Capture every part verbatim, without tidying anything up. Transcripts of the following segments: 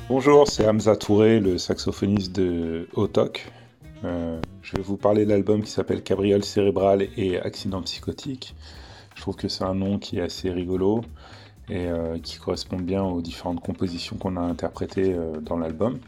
Bonjour, c'est Hamza Touré, le saxophoniste de Autok. Euh, je vais vous parler de l'album qui s'appelle Cabriole cérébrale et accident psychotique. Je trouve que c'est un nom qui est assez rigolo et euh, qui correspond bien aux différentes compositions qu'on a interprétées euh, dans l'album.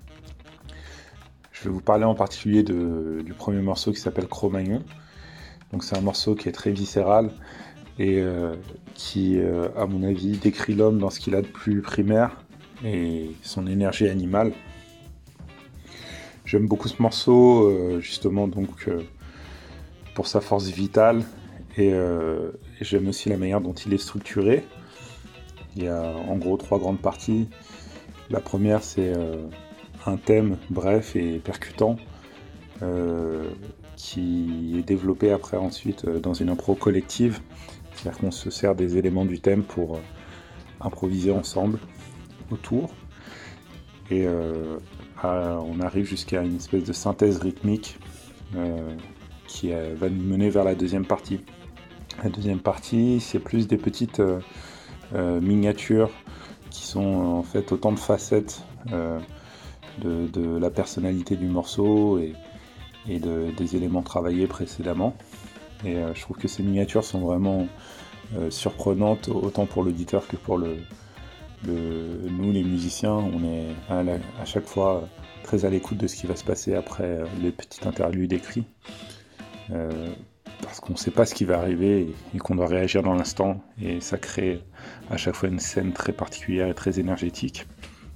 Je vais vous parler en particulier de- du premier morceau qui s'appelle Cro-Magnon. Donc c'est un morceau qui est très viscéral et euh, qui, euh, à mon avis, décrit l'homme dans ce qu'il a de plus primaire et son énergie animale. J'aime beaucoup ce morceau, euh, justement, donc euh, pour sa force vitale, et, euh, et j'aime aussi la manière dont il est structuré. Il y a en gros trois grandes parties. La première, c'est euh, un thème bref et percutant, euh, qui est développé après ensuite euh, dans une impro collective. C'est-à-dire qu'on se sert des éléments du thème pour euh, improviser ensemble autour. Et euh, à- on arrive jusqu'à une espèce de synthèse rythmique euh, qui euh, va nous mener vers la deuxième partie. La deuxième partie, c'est plus des petites euh, euh, miniatures qui sont en fait autant de facettes euh, de, de la personnalité du morceau et, et de- des éléments travaillés précédemment. Et euh, je trouve que ces miniatures sont vraiment euh, surprenantes, autant pour l'auditeur que pour le, le- nous, les musiciens. On est à, la- à chaque fois euh, très à l'écoute de ce qui va se passer après euh, les petites interludes écrits. Euh, parce qu'on ne sait pas ce qui va arriver et, et qu'on doit réagir dans l'instant. Et ça crée à chaque fois une scène très particulière et très énergétique.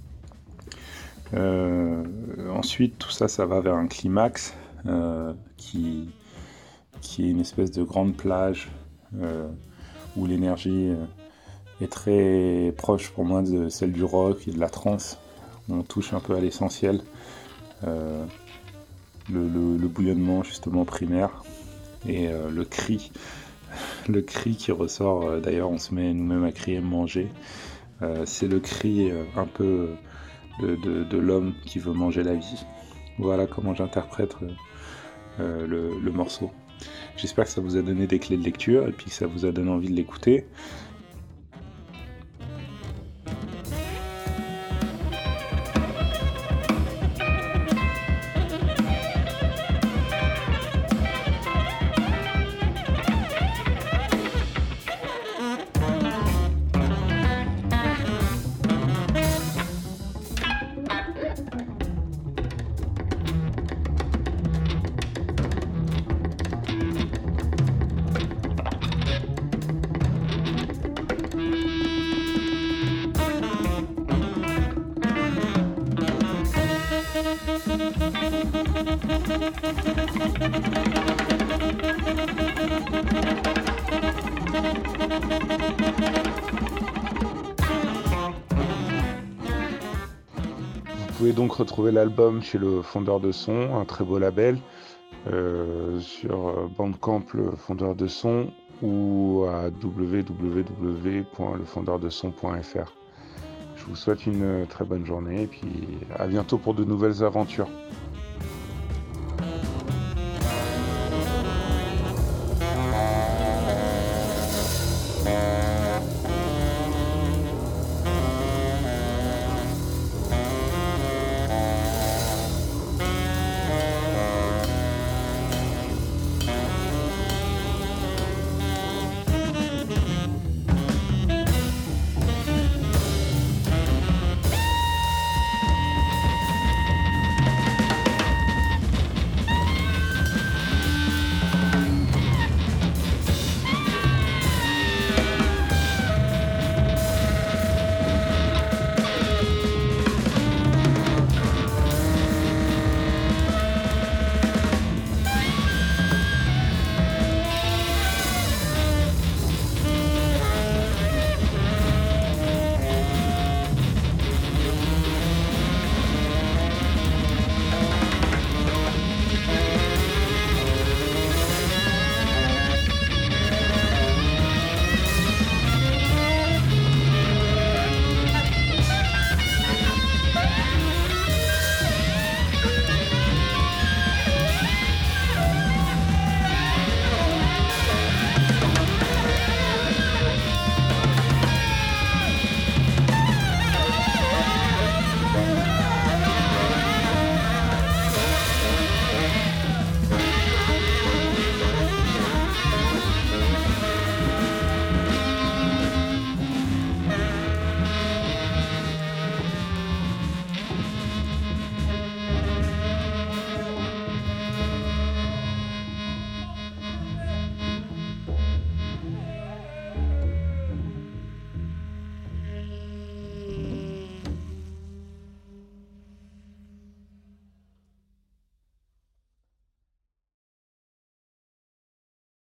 Euh, ensuite, tout ça, ça va vers un climax euh, qui, qui est une espèce de grande plage euh, où l'énergie euh, est très proche pour moi de celle du rock et de la trance. On touche un peu à l'essentiel, euh, le, le- le bouillonnement justement primaire et euh, le cri, le cri qui ressort. euh, D'ailleurs, on se met nous-mêmes à crier manger. Euh, c'est le cri euh, un peu de, de- de l'homme qui veut manger la vie. Voilà comment j'interprète euh, euh, le, le morceau. J'espère que ça vous a donné des clés de lecture et puis que ça vous a donné envie de l'écouter. Vous pouvez donc retrouver l'album chez le Fondeur de Son, un très beau label, euh, sur Bandcamp, le Fondeur de Son, ou à w w w point le fondeur de son point f r. Je vous souhaite une très bonne journée et puis à bientôt pour de nouvelles aventures.